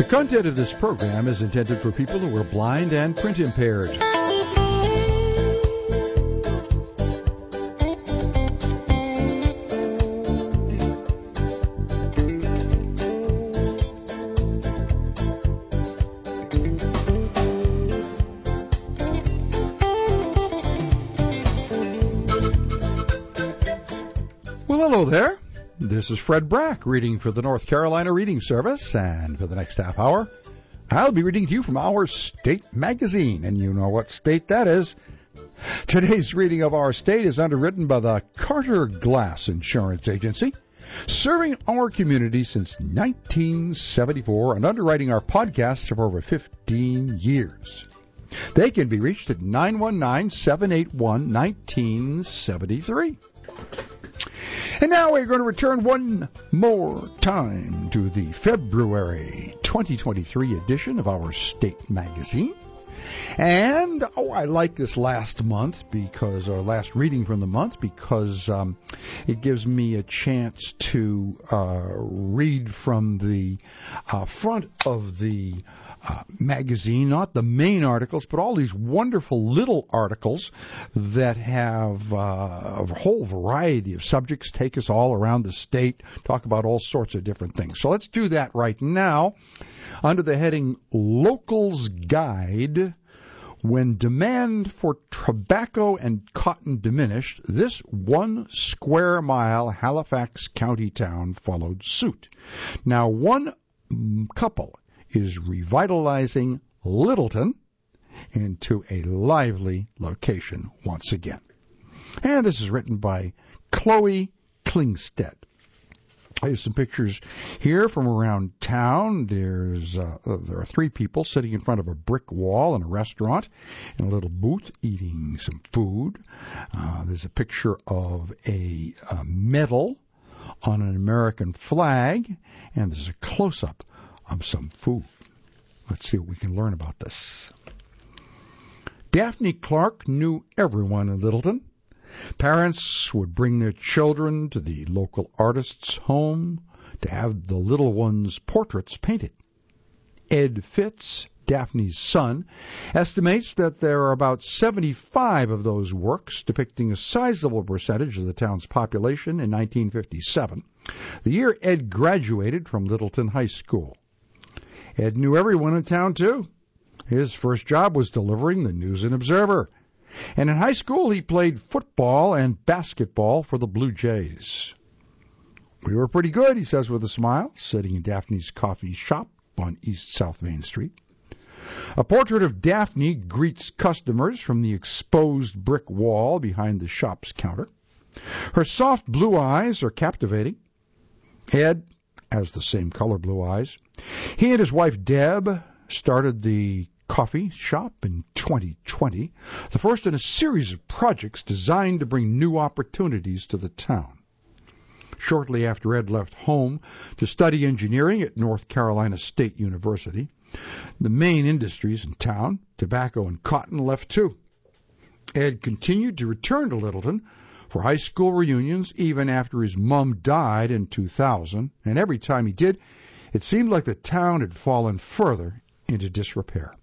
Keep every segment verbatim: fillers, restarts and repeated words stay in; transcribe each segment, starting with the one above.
The content of this program is intended for people who are blind and print impaired. Well, hello there. This is Fred Brack reading for the North Carolina Reading Service, and for the next half hour, I'll be reading to you from our state magazine, and you know what state that is. Today's reading of our state is underwritten by the Carter Glass Insurance Agency, serving our community since nineteen seventy-four and underwriting our podcast for over fifteen years. They can be reached at nine one nine, seven eight one, one nine seven three. And now we're going to return one more time to the February twenty twenty-three edition of our state magazine. And, oh, I like this last month because, or last reading from the month, because um, it gives me a chance to uh, read from the uh, front of the Uh, magazine, not the main articles, but all these wonderful little articles that have uh, a whole variety of subjects, take us all around the state, talk about all sorts of different things. So let's do that right now under the heading Locals Guide. When demand for tobacco and cotton diminished, this one square mile Halifax County town followed suit. Now, one couple is revitalizing Littleton into a lively location once again. And this is written by Chloe Klingstedt. There's some pictures here from around town. There's uh, there are three people sitting in front of a brick wall in a restaurant in a little booth eating some food. Uh, there's a picture of a, a medal on an American flag, and there's a close-up of some food. Let's see what we can learn about this. Daphne Clark knew everyone in Littleton. Parents would bring their children to the local artist's home to have the little ones' portraits painted. Ed Fitz, Daphne's son, estimates that there are about seventy-five of those works depicting a sizable percentage of the town's population in nineteen fifty-seven, the year Ed graduated from Littleton High School. Ed knew everyone in town, too. His first job was delivering the News and Observer. And in high school, he played football and basketball for the Blue Jays. We were pretty good, he says with a smile, sitting in Daphne's coffee shop on East South Main Street. A portrait of Daphne greets customers from the exposed brick wall behind the shop's counter. Her soft blue eyes are captivating. Ed has the same color blue eyes. He and his wife Deb started the coffee shop in twenty twenty, the first in a series of projects designed to bring new opportunities to the town. Shortly after Ed left home to study engineering at North Carolina State University, the main industries in town, tobacco and cotton, left too. Ed continued to return to Littleton for high school reunions even after his mom died in two thousand, and every time he did, it seemed like the town had fallen further into disrepair.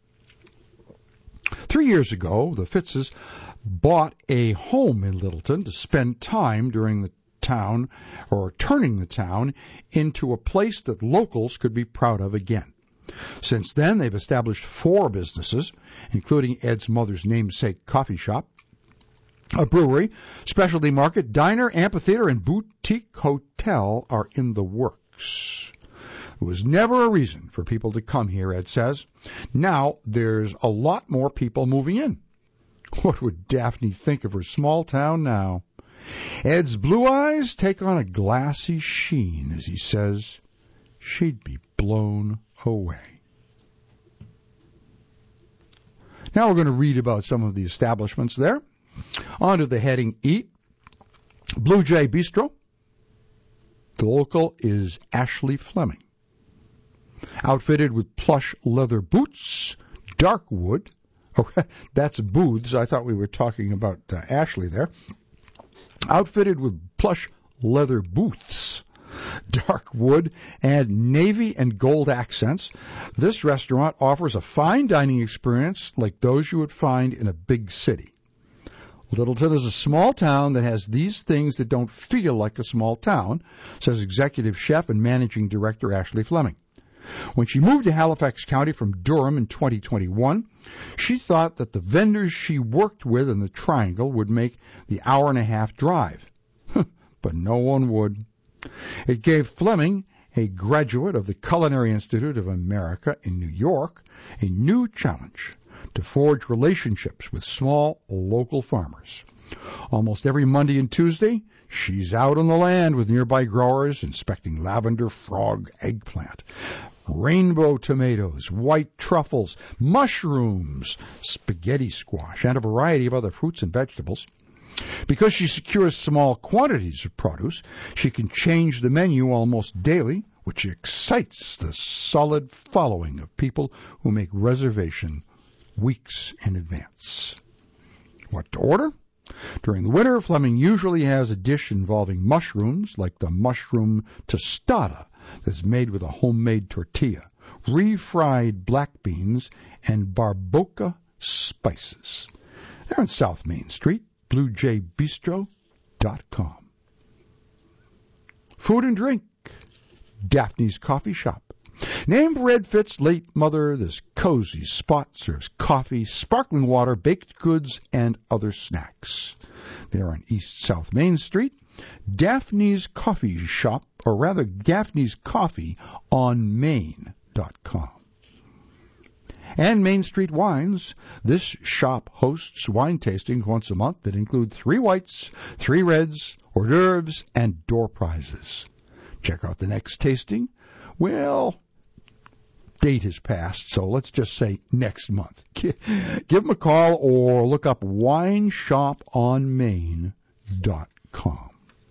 Three years ago, the Fitzes bought a home in Littleton to spend time during the town, or turning the town into a place that locals could be proud of again. Since then, they've established four businesses, including Ed's mother's namesake coffee shop, a brewery, specialty market, diner, amphitheater, and boutique hotel are in the works. There was never a reason for people to come here, Ed says. Now there's a lot more people moving in. What would Daphne think of her small town now? Ed's blue eyes take on a glassy sheen as he says she'd be blown away. Now we're going to read about some of the establishments there. On to the heading Eat. Blue Jay Bistro. The local is Ashley Fleming. Outfitted with plush leather boots, dark wood. Oh, that's Booths. I thought we were talking about uh, Ashley there. Outfitted with plush leather booths, dark wood, and navy and gold accents, this restaurant offers a fine dining experience like those you would find in a big city. Littleton is a small town that has these things that don't feel like a small town, says executive chef and managing director Ashley Fleming. When she moved to Halifax County from Durham in twenty twenty-one, she thought that the vendors she worked with in the Triangle would make the hour and a half drive. But no one would. It gave Fleming, a graduate of the Culinary Institute of America in New York, a new challenge to forge relationships with small local farmers. Almost every Monday and Tuesday, she's out on the land with nearby growers inspecting lavender frog eggplant, rainbow tomatoes, white truffles, mushrooms, spaghetti squash, and a variety of other fruits and vegetables. Because she secures small quantities of produce, she can change the menu almost daily, which excites the solid following of people who make reservation weeks in advance. What to order? During the winter, Fleming usually has a dish involving mushrooms, like the mushroom tostada that's made with a homemade tortilla, refried black beans, and barbacoa spices. They're on South Main Street, blue jay bistro dot com. Food and drink, Daphne's Coffee Shop. Named for Ed Fitt's late mother, this cozy spot serves coffee, sparkling water, baked goods, and other snacks. They're on East South Main Street. Daphne's Coffee Shop, or rather Daphne's Coffee on Main dot com. And Main Street Wines. This shop hosts wine tastings once a month that include three whites, three reds, hors d'oeuvres, and door prizes. Check out the next tasting. Well, date has passed, so let's just say next month. Give them a call or look up wine shop on main dot com.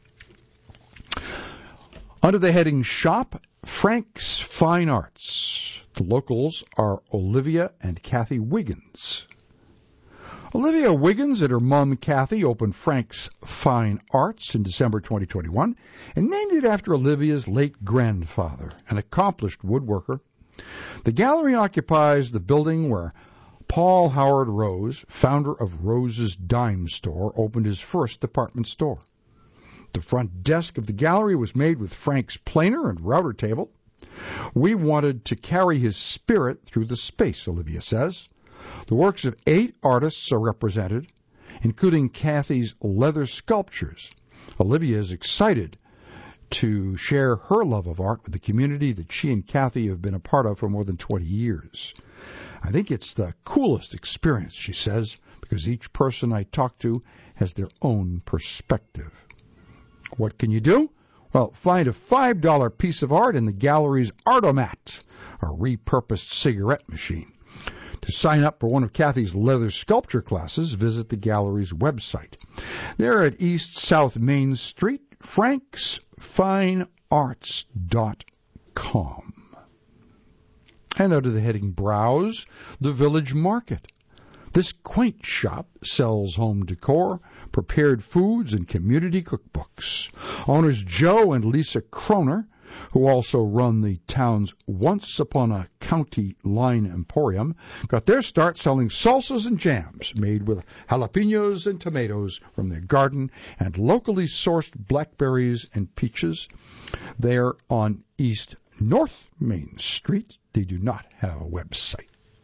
Under the heading Shop, Frank's Fine Arts. The locals are Olivia and Kathy Wiggins. Olivia Wiggins and her mom, Kathy, opened Frank's Fine Arts in December twenty twenty-one and named it after Olivia's late grandfather, an accomplished woodworker. The gallery occupies the building where Paul Howard Rose, founder of Rose's Dime Store, opened his first department store. The front desk of the gallery was made with Frank's planer and router table. We wanted to carry his spirit through the space, Olivia says. The works of eight artists are represented, including Kathy's leather sculptures. Olivia is excited to share her love of art with the community that she and Kathy have been a part of for more than twenty years. I think it's the coolest experience, she says, because each person I talk to has their own perspective. What can you do? Well, find a five dollar piece of art in the gallery's Artomat, a repurposed cigarette machine. To sign up for one of Kathy's leather sculpture classes, visit the gallery's website. They're at East South Main Street, franks fine arts dot com. And under the heading Browse, the Village Market. This quaint shop sells home decor, prepared foods, and community cookbooks. Owners Joe and Lisa Kroner, who also run the town's Once Upon a County Line Emporium, got their start selling salsas and jams made with jalapenos and tomatoes from their garden and locally sourced blackberries and peaches. They're on East North Main Street. They do not have a website.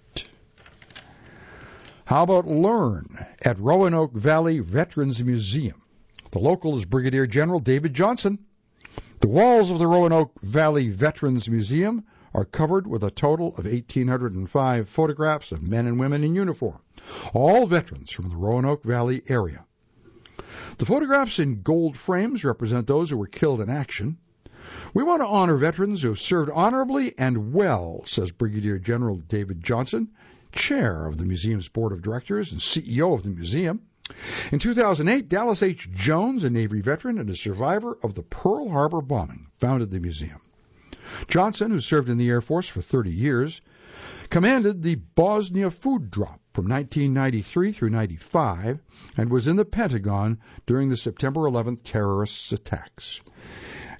How about Learn at Roanoke Valley Veterans Museum? The local is Brigadier General David Johnson. The walls of the Roanoke Valley Veterans Museum are covered with a total of one thousand eight hundred five photographs of men and women in uniform, all veterans from the Roanoke Valley area. The photographs in gold frames represent those who were killed in action. We want to honor veterans who have served honorably and well, says Brigadier General David Johnson, chair of the museum's board of directors and C E O of the museum. In two thousand eight, Dallas H. Jones, a Navy veteran and a survivor of the Pearl Harbor bombing, founded the museum. Johnson, who served in the Air Force for thirty years, commanded the Bosnia Food Drop from nineteen ninety-three through ninety-five and was in the Pentagon during the September eleventh terrorist attacks.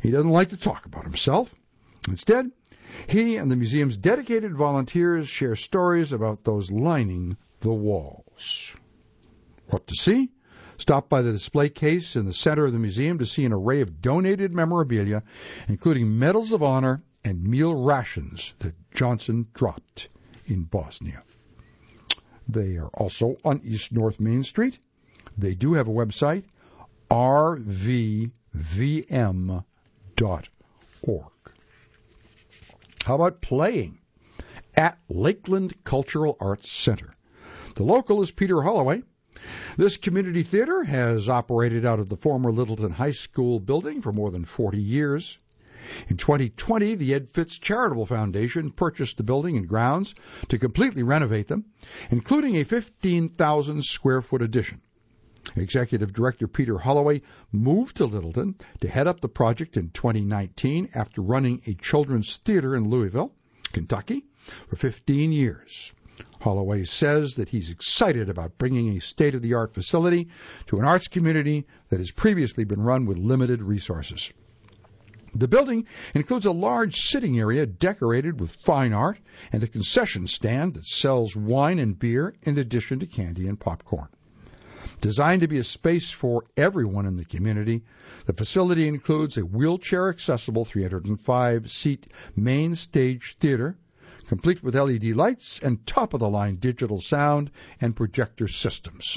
He doesn't like to talk about himself. Instead, he and the museum's dedicated volunteers share stories about those lining the walls. What to see? Stop by the display case in the center of the museum to see an array of donated memorabilia, including medals of honor and meal rations that Johnson dropped in Bosnia. They are also on East North Main Street. They do have a website, r v v m dot org. How about playing? At Lakeland Cultural Arts Center. The local is Peter Holloway. This community theater has operated out of the former Littleton High School building for more than forty years. In twenty twenty, the Ed Fitz Charitable Foundation purchased the building and grounds to completely renovate them, including a fifteen thousand square foot addition. Executive Director Peter Holloway moved to Littleton to head up the project in twenty nineteen after running a children's theater in Louisville, Kentucky, for fifteen years. Holloway says that he's excited about bringing a state-of-the-art facility to an arts community that has previously been run with limited resources. The building includes a large sitting area decorated with fine art and a concession stand that sells wine and beer in addition to candy and popcorn. Designed to be a space for everyone in the community, the facility includes a wheelchair-accessible three hundred five seat main stage theater, complete with L E D lights and top-of-the-line digital sound and projector systems.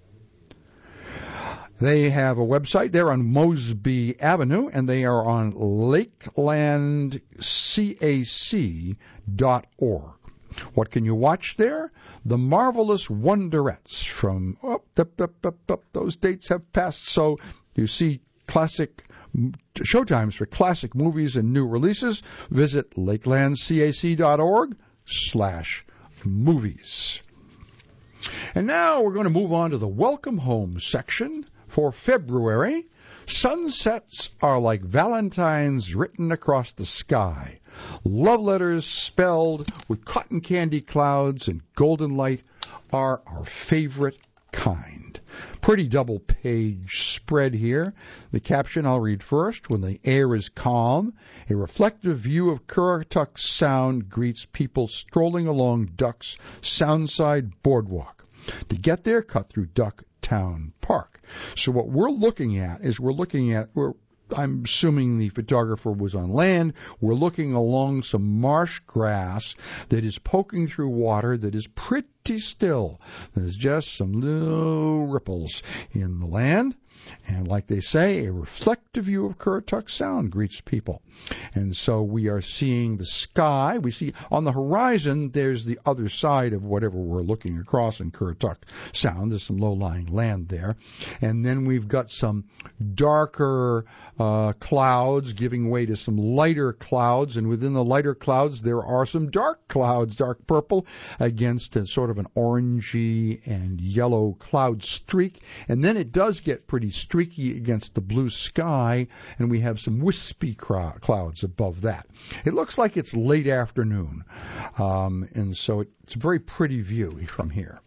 They have a website. They're on Mosby Avenue, and they are on lakeland cac dot org. What can you watch there? The Marvelous Wonderettes from, oh, up, up, up, up, those dates have passed, so you see classic showtimes for classic movies and new releases. Visit lakelandcac dot org slash movies. And now we're going to move on to the Welcome Home section for February. Sunsets are like valentines written across the sky. Love letters spelled with cotton candy clouds and golden light are our favorite kind. Pretty double-page spread here. The caption I'll read first. When the air is calm, a reflective view of Currituck Sound greets people strolling along Duck's Soundside Boardwalk. To get there, cut through Ducktown Park. So what we're looking at is we're looking at, we're, I'm assuming the photographer was on land, we're looking along some marsh grass that is poking through water that is pretty still. There's just some little ripples in the land. And like they say, a reflective view of Currituck Sound greets people. And so we are seeing the sky. We see on the horizon, there's the other side of whatever we're looking across in Currituck Sound. There's some low-lying land there. And then we've got some darker uh, clouds giving way to some lighter clouds. And within the lighter clouds, there are some dark clouds, dark purple, against a sort of an orangey and yellow cloud streak. And then it does get pretty streaky against the blue sky, and we have some wispy cr- clouds above that. It looks like it's late afternoon, um, and so it, it's a very pretty view from here.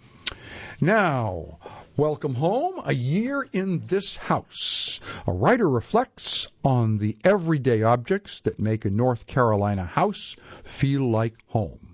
Now, welcome home, a year in this house. A writer reflects on the everyday objects that make a North Carolina house feel like home.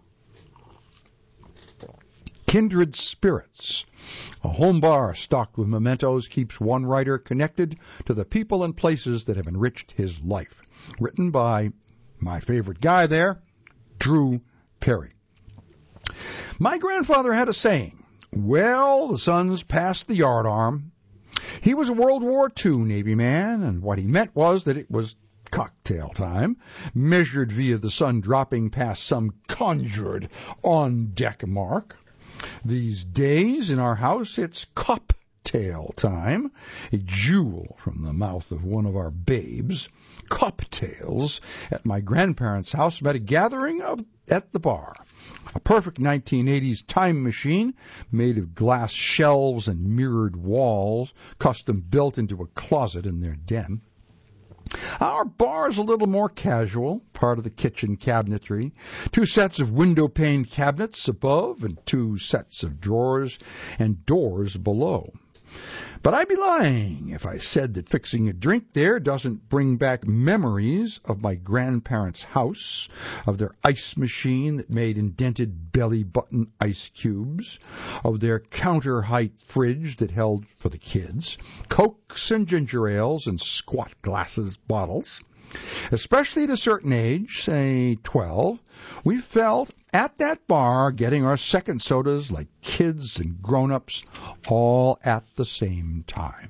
Kindred Spirits. A home bar stocked with mementos keeps one writer connected to the people and places that have enriched his life. Written by my favorite guy there, Drew Perry. My grandfather had a saying, well, the sun's past the yardarm. He was a World War Two Navy man, and what he meant was that it was cocktail time, measured via the sun dropping past some conjured on-deck mark. These days in our house, it's coptail time, a jewel from the mouth of one of our babes. Coptails at my grandparents' house met a gathering of at the bar. A perfect nineteen eighties time machine made of glass shelves and mirrored walls, custom built into a closet in their den. Our bar's a little more casual, part of the kitchen cabinetry. Two sets of window-pane cabinets above and two sets of drawers and doors below. But I'd be lying if I said that fixing a drink there doesn't bring back memories of my grandparents' house, of their ice machine that made indented belly-button ice cubes, of their counter-height fridge that held, for the kids, Cokes and ginger ales in squat glasses bottles. Especially at a certain age, say twelve, we felt at that bar getting our second sodas like kids and grown-ups all at the same time.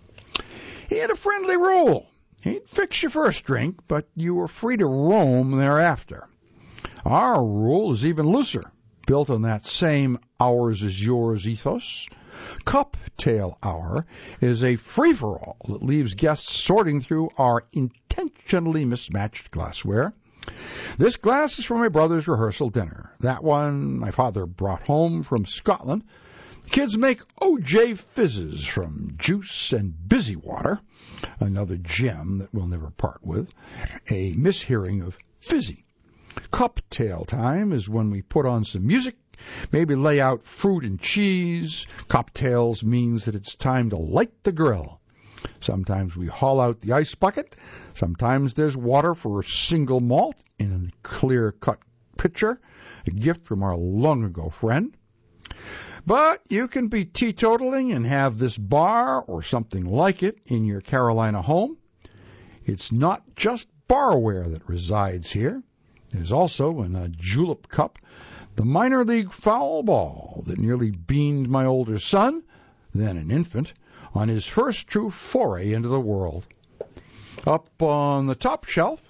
He had a friendly rule. He'd fix your first drink, but you were free to roam thereafter. Our rule is even looser, built on that same ours is yours ethos. Cuptail Hour is a free-for-all that leaves guests sorting through our intentionally mismatched glassware. This glass is for my brother's rehearsal dinner. That one my father brought home from Scotland. The kids make O J Fizzes from juice and busy water, another gem that we'll never part with, a mishearing of fizzy. Cuptail time is when we put on some music, maybe lay out fruit and cheese. Cocktails means that it's time to light the grill. Sometimes we haul out the ice bucket. Sometimes there's water for a single malt in a clear-cut pitcher, a gift from our long-ago friend. But you can be teetotaling and have this bar or something like it in your Carolina home. It's not just barware that resides here. There's also, in a julep cup, the minor league foul ball that nearly beamed my older son, then an infant, on his first true foray into the world. Up on the top shelf,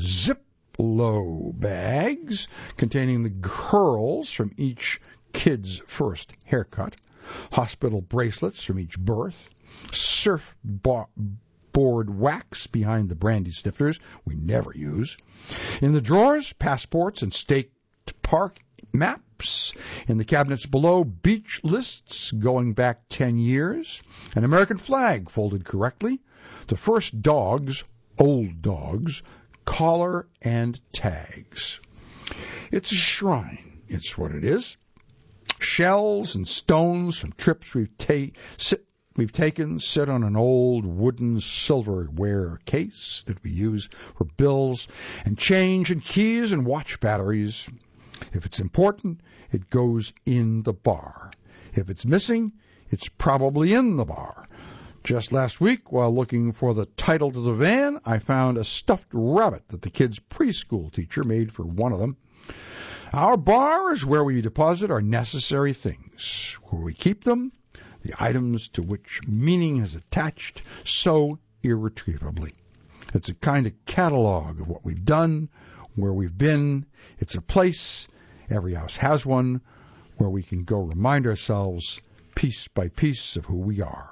Ziploc bags containing the curls from each kid's first haircut, hospital bracelets from each birth, surfboard wax behind the brandy snifters we never use. In the drawers, passports and state park maps. In the cabinets below, beach lists going back ten years. An American flag folded correctly. The first dogs, old dogs, collar and tags. It's a shrine. It's what it is. Shells and stones from trips we've, ta- sit, we've taken sit on an old wooden silverware case that we use for bills and change and keys and watch batteries. If it's important, it goes in the bar. If it's missing, it's probably in the bar. Just last week, while looking for the title to the van, I found a stuffed rabbit that the kids' preschool teacher made for one of them. Our bar is where we deposit our necessary things, where we keep them, the items to which meaning is attached so irretrievably. It's a kind of catalog of what we've done, where we've been. It's a place, every house has one, where we can go remind ourselves piece by piece of who we are.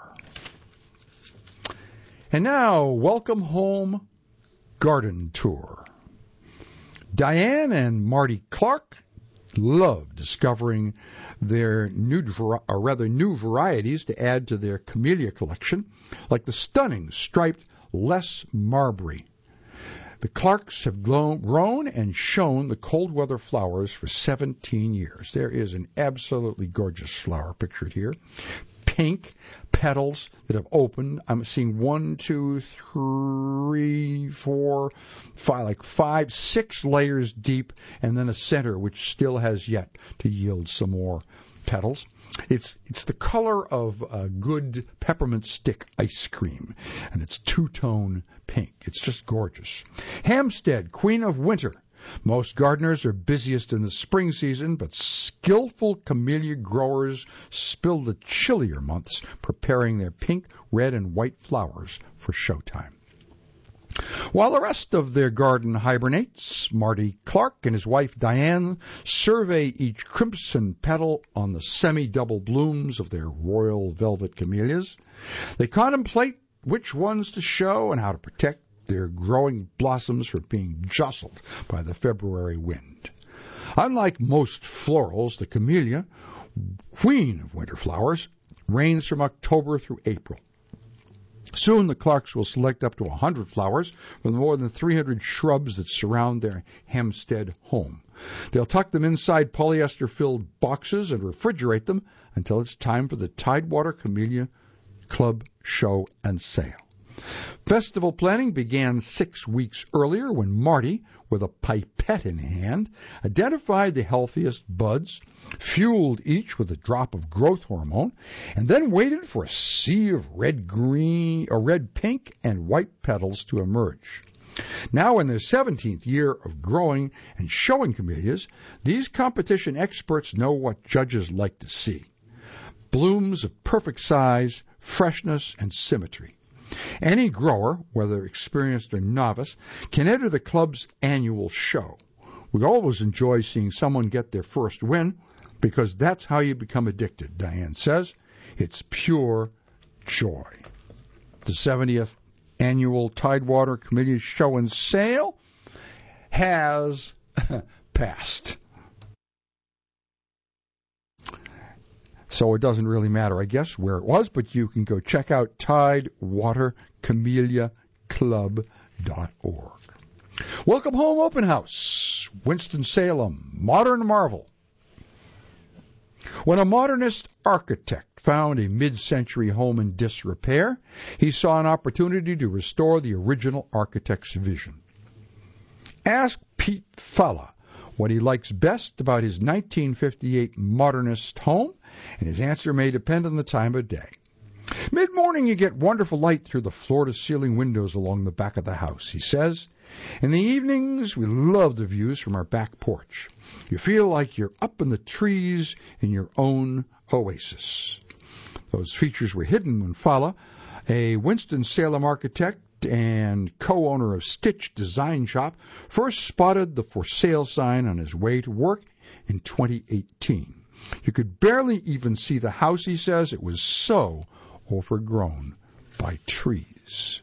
And now, welcome home garden tour. Diane and Marty Clark love discovering their new, or rather new varieties to add to their camellia collection, like the stunning striped Les Marbury. The Clarks have grown and shown the cold weather flowers for seventeen years. There is an absolutely gorgeous flower pictured here. Pink petals that have opened. I'm seeing one, two, three, four, five, like five, six layers deep, and then a center which still has yet to yield some more petals. It's it's the color of a good peppermint stick ice cream, and it's two-tone pink. It's just gorgeous. Hampstead, Queen of Winter. Most gardeners are busiest in the spring season, but skillful camellia growers spill the chillier months preparing their pink, red, and white flowers for showtime. While the rest of their garden hibernates, Marty Clark and his wife Diane survey each crimson petal on the semi-double blooms of their royal velvet camellias. They contemplate which ones to show and how to protect their growing blossoms from being jostled by the February wind. Unlike most florals, the camellia, queen of winter flowers, reigns from October through April. Soon the Clarks will select up to one hundred flowers from the more than three hundred shrubs that surround their Hampstead home. They'll tuck them inside polyester-filled boxes and refrigerate them until it's time for the Tidewater Camellia Club Show and Sale. Festival planning began six weeks earlier when Marty, with a pipette in hand, identified the healthiest buds, fueled each with a drop of growth hormone, and then waited for a sea of red, green, or red, pink, and white petals to emerge. Now in their seventeenth year of growing and showing camellias, these competition experts know what judges like to see. Blooms of perfect size, freshness, and symmetry. Any grower, whether experienced or novice, can enter the club's annual show. We always enjoy seeing someone get their first win because that's how you become addicted, Diane says. It's pure joy. The seventieth Annual Tidewater Camellia Show and Sale has passed. So it doesn't really matter, I guess, where it was, but you can go check out tidewater camellia club dot org. Welcome Home Open House, Winston-Salem, Modern Marvel. When a modernist architect found a mid-century home in disrepair, he saw an opportunity to restore the original architect's vision. Ask Pete Falla what he likes best about his nineteen fifty-eight modernist home, and his answer may depend on the time of day. Mid-morning you get wonderful light through the floor-to-ceiling windows along the back of the house, he says. In the evenings, we love the views from our back porch. You feel like you're up in the trees in your own oasis. Those features were hidden when Falla, a Winston-Salem architect and co-owner of Stitch Design Shop, first spotted the for sale sign on his way to work in twenty eighteen. You could barely even see the house, he says. It was so overgrown by trees.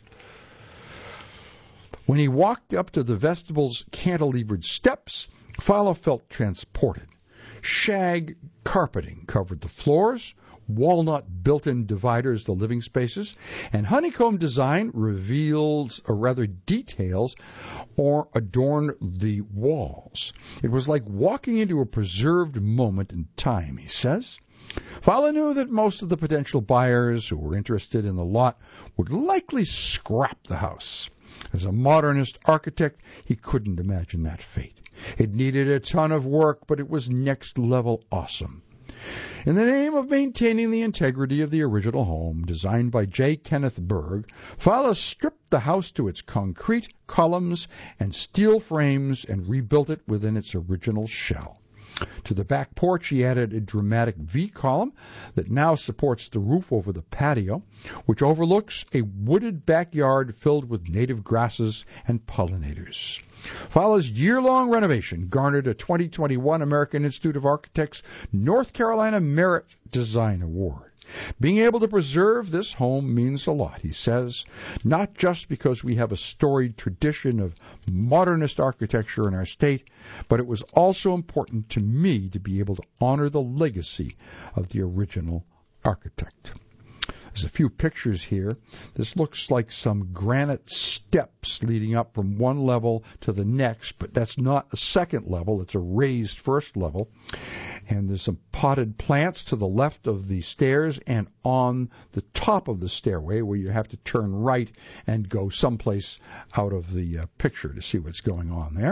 When he walked up to the vestible's cantilevered steps, Falla felt transported. Shag carpeting covered the floors, walnut built-in dividers the living spaces, and honeycomb design reveals, or rather details, or adorn the walls. It was like walking into a preserved moment in time, he says. Falla knew that most of the potential buyers who were interested in the lot would likely scrap the house. As a modernist architect, he couldn't imagine that fate. It needed a ton of work, but it was next-level awesome. In the name of maintaining the integrity of the original home, designed by J. Kenneth Berg, Falla stripped the house to its concrete, columns, and steel frames and rebuilt it within its original shell. To the back porch, he added a dramatic V-column that now supports the roof over the patio, which overlooks a wooded backyard filled with native grasses and pollinators. Falla's year-long renovation garnered a twenty twenty-one American Institute of Architects North Carolina Merit Design Award. Being able to preserve this home means a lot, he says, not just because we have a storied tradition of modernist architecture in our state, but it was also important to me to be able to honor the legacy of the original architect. There's a few pictures here. This looks like some granite steps leading up from one level to the next, but that's not a second level. It's a raised first level. And there's some potted plants to the left of the stairs and on the top of the stairway where you have to turn right and go someplace out of the uh, picture to see what's going on there.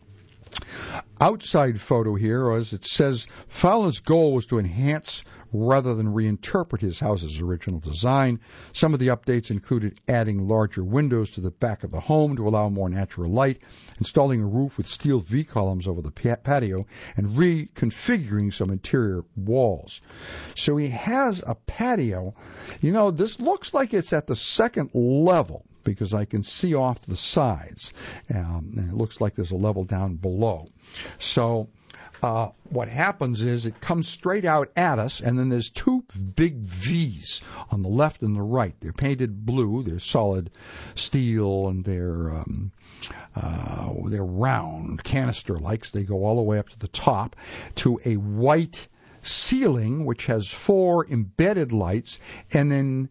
Outside photo here, as it says, Falla's goal was to enhance rather than reinterpret his house's original design. Some of the updates included adding larger windows to the back of the home to allow more natural light, installing a roof with steel V-columns over the patio, and reconfiguring some interior walls. So he has a patio. You know, this looks like it's at the second level, because I can see off the sides, um, and it looks like there's a level down below. So uh, what happens is it comes straight out at us, and then there's two big V's on the left and the right. They're painted blue, they're solid steel, and they're um, uh, they're round, canister-like. So they go all the way up to the top to a white ceiling, which has four embedded lights, and then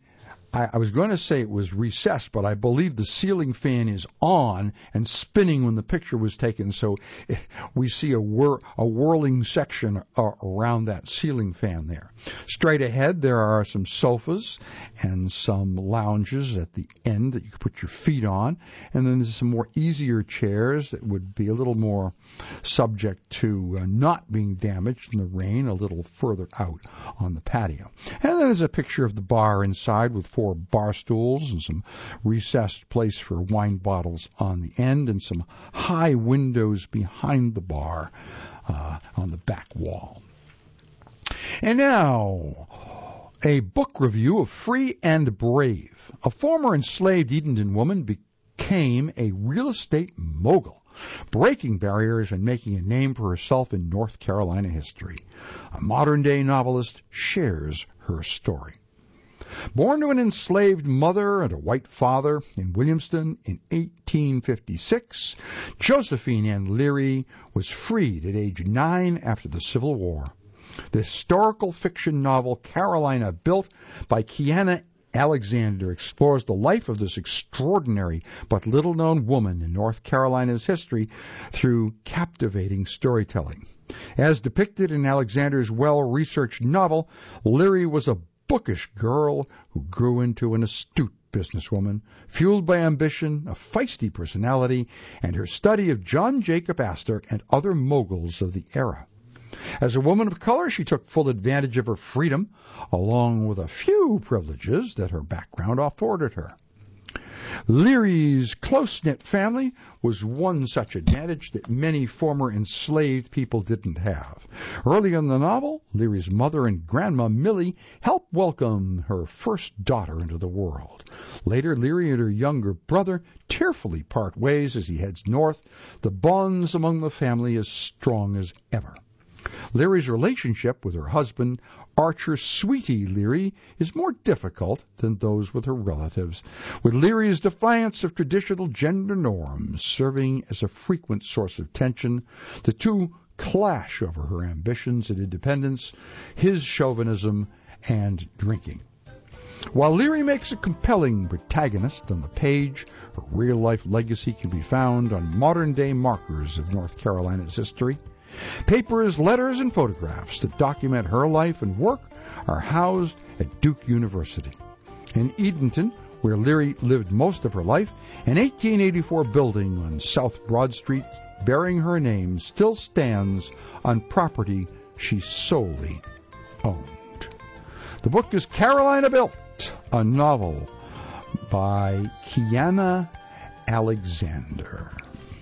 I, I was going to say it was recessed, but I believe the ceiling fan is on and spinning when the picture was taken. So we see a, whir, a whirling section uh, around that ceiling fan there. Straight ahead, there are some sofas and some lounges at the end that you can put your feet on. And then there's some more easier chairs that would be a little more subject to uh, not being damaged in the rain, a little further out on the patio. And then there's a picture of the bar inside with four bar stools and some recessed place for wine bottles on the end and some high windows behind the bar uh, on the back wall. And now, a book review of Free and Brave. A former enslaved Edenton woman became a real estate mogul, breaking barriers and making a name for herself in North Carolina history. A modern-day novelist shares her story. Born to an enslaved mother and a white father in Williamston in eighteen fifty-six, Josephine Ann Leary was freed at age nine after the Civil War. The historical fiction novel Carolina Built by Kiana Alexander explores the life of this extraordinary but little-known woman in North Carolina's history through captivating storytelling. As depicted in Alexander's well-researched novel, Leary was a bookish girl who grew into an astute businesswoman, fueled by ambition, a feisty personality, and her study of John Jacob Astor and other moguls of the era. As a woman of color, she took full advantage of her freedom, along with a few privileges that her background afforded her. Leary's close-knit family was one such advantage that many former enslaved people didn't have. Early in the novel, Leary's mother and grandma Millie help welcome her first daughter into the world. Later, Leary and her younger brother tearfully part ways as he heads north, the bonds among the family as strong as ever. Leary's relationship with her husband, Archer Sweetie Leary, is more difficult than those with her relatives, with Leary's defiance of traditional gender norms serving as a frequent source of tension. The two clash over her ambitions and independence, his chauvinism, and drinking. While Leary makes a compelling protagonist on the page, her real-life legacy can be found on modern-day markers of North Carolina's history. Papers, letters, and photographs that document her life and work are housed at Duke University. In Edenton, where Leary lived most of her life, an eighteen eighty-four building on South Broad Street bearing her name still stands on property she solely owned. The book is Carolina Built, a novel by Kiana Alexander.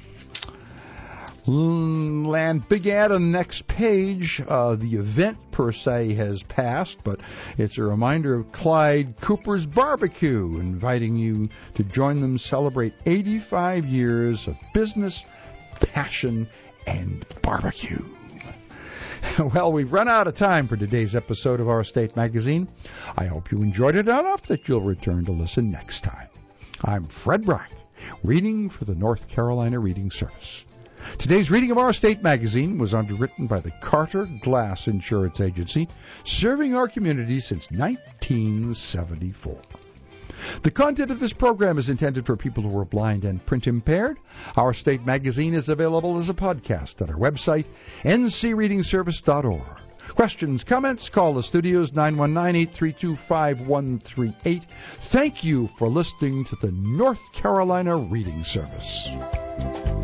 And big ad on the next page. Uh, the event, per se, has passed, but it's a reminder of Clyde Cooper's Barbecue, inviting you to join them celebrate eighty-five years of business, passion, and barbecue. Well, we've run out of time for today's episode of Our State Magazine. I hope you enjoyed it enough that you'll return to listen next time. I'm Fred Brack, reading for the North Carolina Reading Service. Today's reading of Our State Magazine was underwritten by the Carter Glass Insurance Agency, serving our community since nineteen seventy-four. The content of this program is intended for people who are blind and print impaired. Our State Magazine is available as a podcast at our website, n c reading service dot org. Questions, comments, call the studios nine one nine, eight three two, five one three eight. Thank you for listening to the North Carolina Reading Service.